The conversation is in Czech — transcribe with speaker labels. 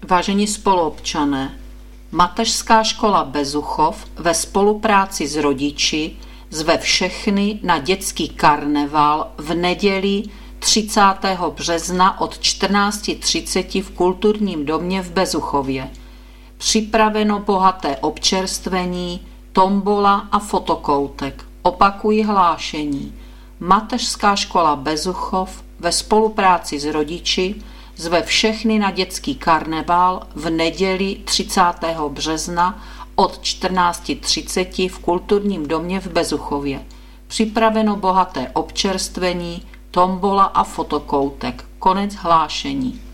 Speaker 1: Vážení spoluobčané, Mateřská škola Bezuchov ve spolupráci s rodiči zve všechny na dětský karneval v neděli 30. března od 14:30 v Kulturním domě v Bezuchově. Připraveno bohaté občerstvení, tombola a fotokoutek. Opakuji hlášení. Mateřská škola Bezuchov ve spolupráci s rodiči zve všechny na dětský karneval v neděli 30. března od 14:30 v Kulturním domě v Bezuchově. Připraveno bohaté občerstvení, tombola a fotokoutek. Konec hlášení.